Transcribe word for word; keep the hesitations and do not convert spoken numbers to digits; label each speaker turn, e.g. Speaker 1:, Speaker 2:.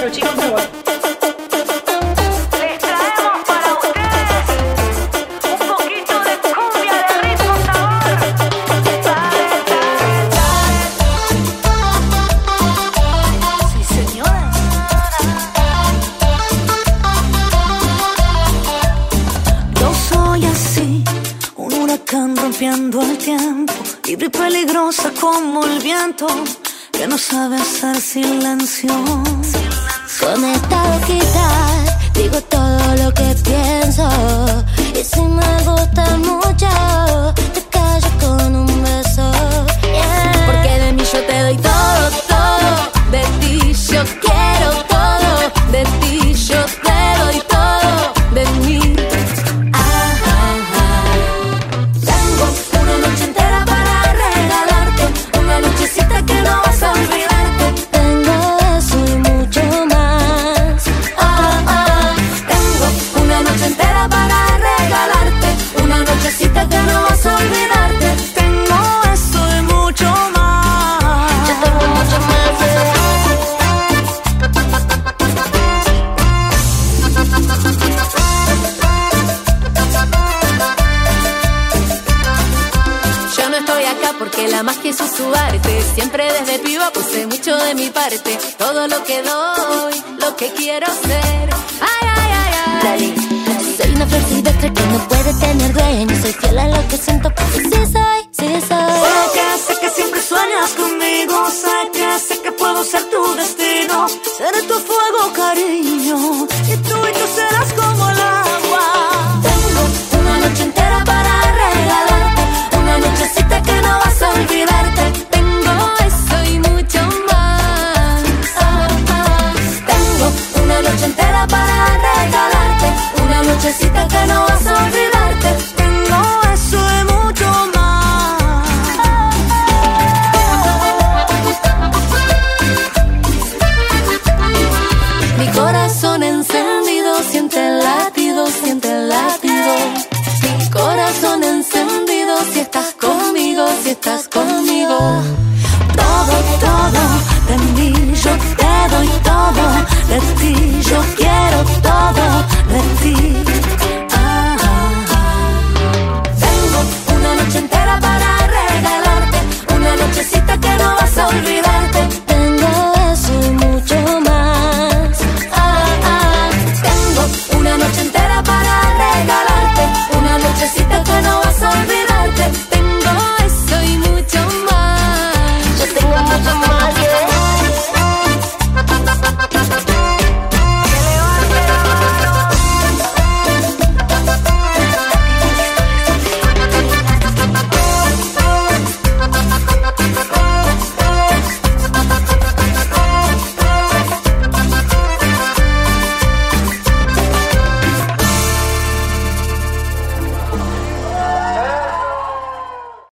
Speaker 1: cuatro, chicos, por favor.
Speaker 2: Les traemos para ustedes un poquito de cumbia de ritmo sabor. Dale, dale, dale. Sí, señora.
Speaker 3: Yo soy así, un huracán rompiendo el tiempo, libre y peligrosa como el viento, que no sabe hacer silencio.
Speaker 4: Con esta boquita digo todo lo que pienso, y si me gusta mucho te callo con un beso, yeah. Porque de mí yo te doy todo, todo, de ti yo quiero todo, de ti yo te doy todo, de mí. Ah, ah, ah. Tengo una noche entera para regalarte, una nochecita que no vas a olvidarte. Tengo eso y mucho más. Ah, ah. Tengo una noche entera para regalarte, una nochecita que no vas a olvidarte.
Speaker 3: Tengo eso y mucho más.
Speaker 4: Yo tengo mucho más. Yo no estoy acá porque la magia es su arte. Siempre desde piba puse mucho de mi parte. Todo lo que doy, lo que quiero ser. Ay, ay, ay, ay. Dale. Soy una flor silvestre que no puede tener dueño. Soy fiel a lo que siento porque sí soy, sí soy.
Speaker 3: Sé que, sé que siempre sueñas conmigo, sé que, sé que puedo ser tu destino. Seré tu fuego, cariño, y tú y tú serás como el agua.
Speaker 4: Tengo una noche entera para regalarte, una nochecita que no vas a olvidarte. Tengo eso y mucho más. Ah, ah. Tengo una noche entera para regalarte, una nochecita que no vas a olvidarte.
Speaker 3: Tengo eso y mucho más.
Speaker 4: Mi corazón encendido siente el latido, siente el latido. Mi corazón encendido si estás conmigo, si estás conmigo.
Speaker 3: Todo, todo, de mí yo te doy todo, de ti yo quiero todo, de ti. Ah, ah, ah.
Speaker 4: Tengo una noche entera para regalarte, una nochecita que no vas a olvidarte. Tengo eso y mucho más. Ah, ah. Tengo una noche entera para regalarte, una nochecita que no vas a olvidarte. Tengo eso y mucho más. Yo tengo mucho más, yeah.